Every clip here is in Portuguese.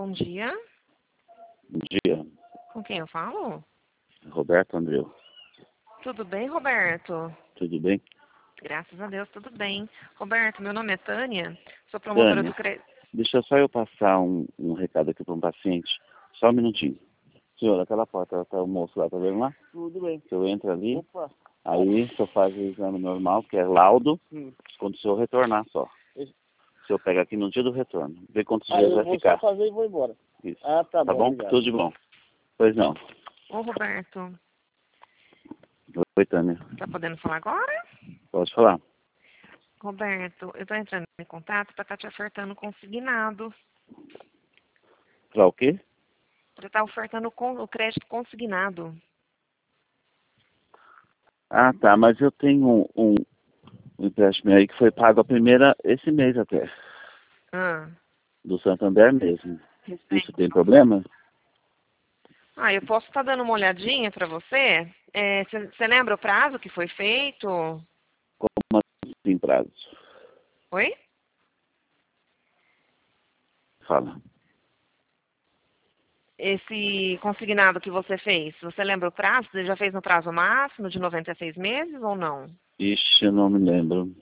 bom dia. Bom dia, Com quem eu falo? Roberto Andreu. Tudo bem, Roberto? Tudo bem? Graças a Deus, tudo bem. Roberto, meu nome é Tânia, sou promotora Tânia, do CRE... deixa só eu passar um recado aqui para um paciente. Só um minutinho. Senhor, aquela porta, tá o moço lá, tá vendo lá? Tudo bem. O senhor entra ali, Opa. aí o senhor faz o exame normal, que é laudo, quando o senhor retornar só. O senhor pega aqui no dia do retorno, vê quantos dias vai ficar. Eu vou só fazer e vou embora. Isso. Ah, tá bom. Bom? Obrigado. Tudo de bom. Pois não. Ô, Roberto, Oi, Tânia. tá podendo falar agora? Pode falar. Roberto, eu tô entrando em contato para estar te ofertando consignado. Pra o quê? Para estar ofertando o crédito consignado. Ah, tá, mas eu tenho um empréstimo aí que foi pago a primeira, esse mês até, do Santander mesmo. Isso tem problema? Ah, eu posso estar dando uma olhadinha para você? Você lembra o prazo que foi feito? Como assim prazo? Oi? Fala. Esse consignado que você fez, você lembra o prazo? Você já fez no prazo máximo de 96 meses ou não? Ixi, eu não me lembro.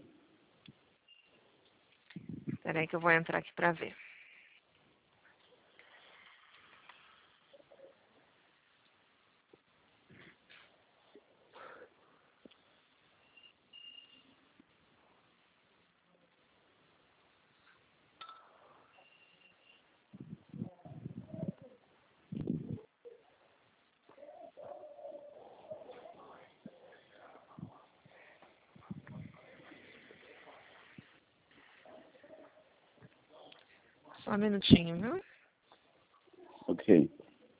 Espera aí que eu vou entrar aqui para ver. Só um minutinho, viu? Ok.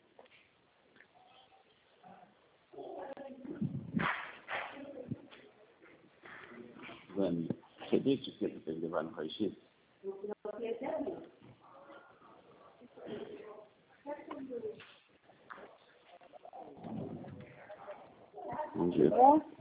Vani, você disse que você tem que levar no raio-x? Bom dia.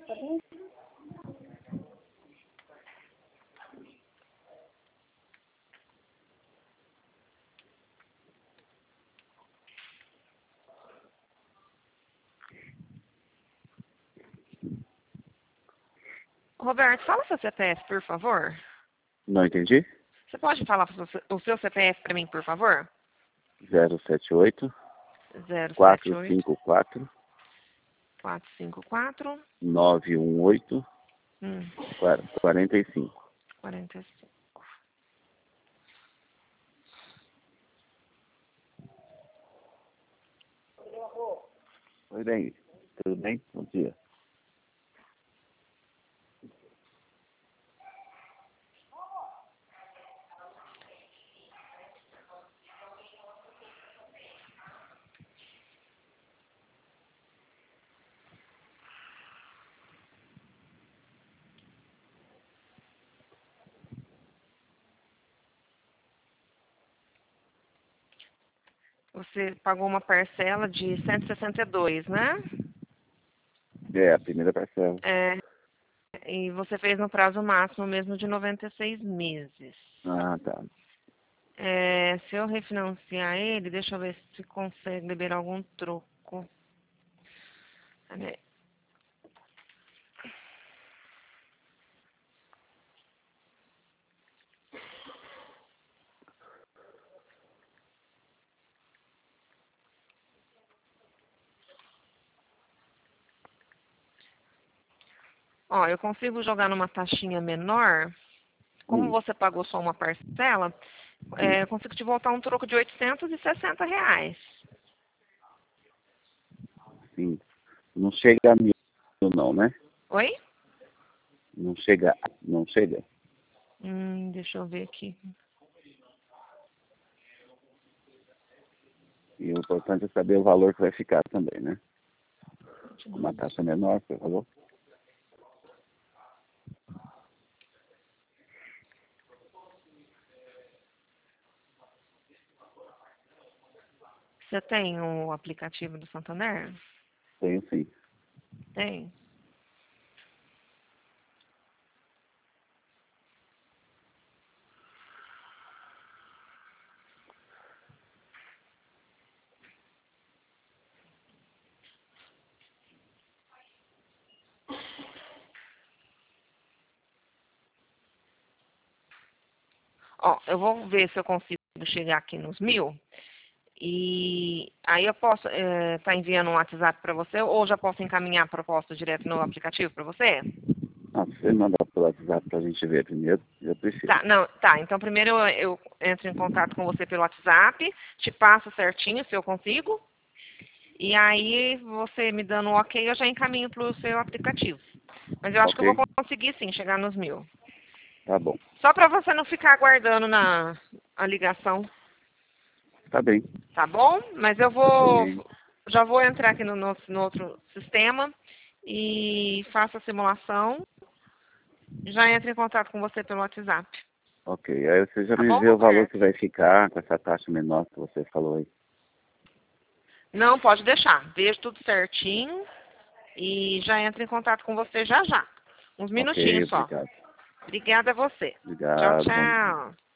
Roberto, fala seu CPF, por favor. Não entendi? Você pode falar o seu CPF para mim, por favor? 078 078 454 454 918 45. 45. Oi, bem. Tudo bem? Bom dia. Você pagou uma parcela de 162, né? É, a primeira parcela. É, e você fez no prazo máximo mesmo de 96 meses. Ah, tá. Se eu refinanciar ele, deixa eu ver se consegue liberar algum troco. Cadê? Ó, eu consigo jogar numa taxinha menor. Como você pagou só uma parcela, eu consigo te voltar um troco de R$ 860. Sim. Não chega a 1.000, não, né? Oi? Não chega. Não chega. Deixa eu ver aqui. E o importante é saber o valor que vai ficar também, né? Uma taxa menor, por favor. Você tem o aplicativo do Santander? Tenho sim. Tem. Ó, eu vou ver se eu consigo chegar aqui nos 1.000. E aí eu posso tá enviando um WhatsApp para você ou já posso encaminhar a proposta direto no aplicativo para você? Ah, se você mandar pelo WhatsApp pra gente ver primeiro, eu prefiro. Tá, não, tá. Então primeiro eu entro em contato com você pelo WhatsApp, te passo certinho se eu consigo. E aí você me dando um ok, eu já encaminho para o seu aplicativo. Mas eu acho que eu vou conseguir sim chegar nos 1.000. Tá bom. Só para você não ficar aguardando a ligação. Tá bem. Tá bom? Mas eu já vou entrar aqui no outro sistema e faço a simulação. Já entro em contato com você pelo WhatsApp. Ok. Aí você já Tá me bom, vê o valor Roberto? que vai ficar com essa taxa menor que você falou aí. Não, pode deixar. Vejo tudo certinho e já entro em contato com você já já. Uns Ok, minutinhos só. obrigado. Obrigada a você. Tchau, Obrigado, bom dia. tchau.